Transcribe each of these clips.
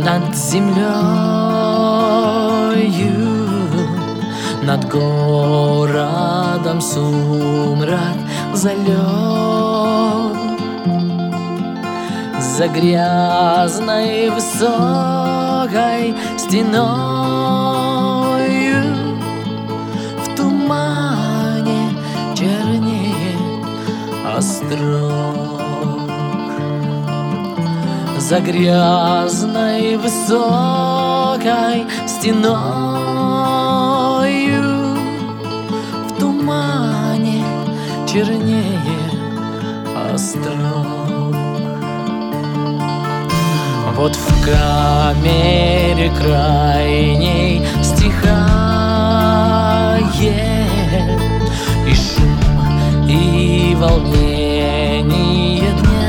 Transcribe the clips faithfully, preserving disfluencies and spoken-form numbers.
над землею, над городом сумрак залег, за грязной высокой стеною в тумане чернеет острог. За грязной высокой стеною в тумане чернеет острог. Вот в камере крайней стихает и шум, и волнение дня.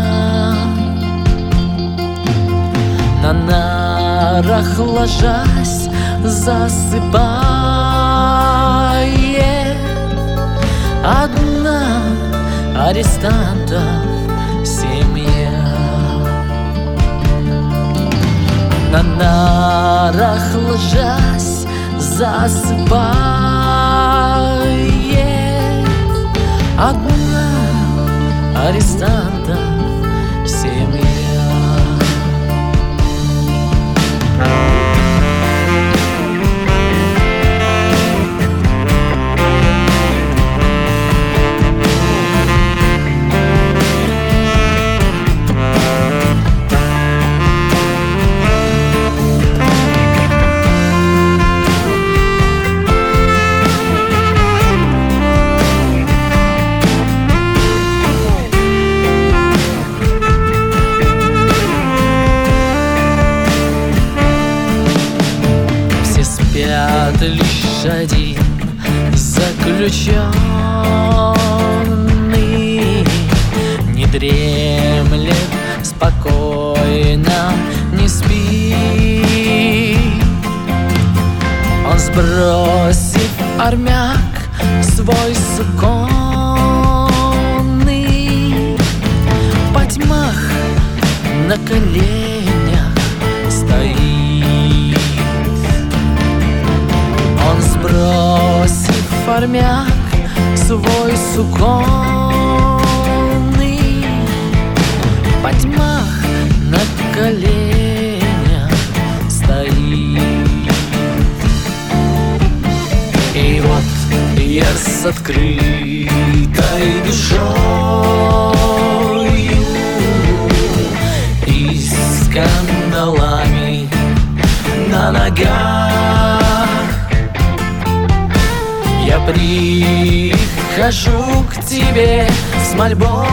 На нарах ложась засыпает одна арестантов семья. На нарах ложась засыпает одна арестантов семья. Спят лишь один заключенный, не дремлет спокойно, не спит. Он, сбросив армяк свой суконный, по тьмах на коленях стоит. Он, сбросив армяк свой суконный, по тьмах на коленях стоит. И вот я с открытой душою и скандалами на ногах я прихожу к тебе с мольбою.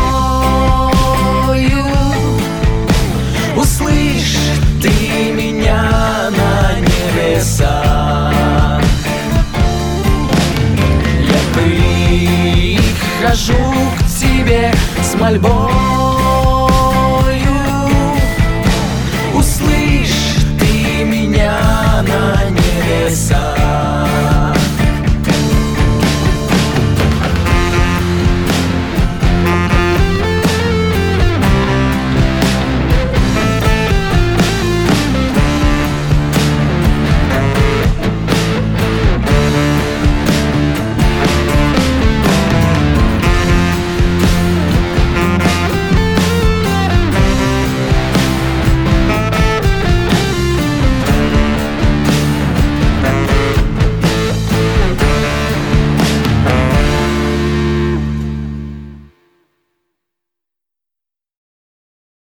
Услышь ты меня на небесах. Я прихожу к тебе с мольбою.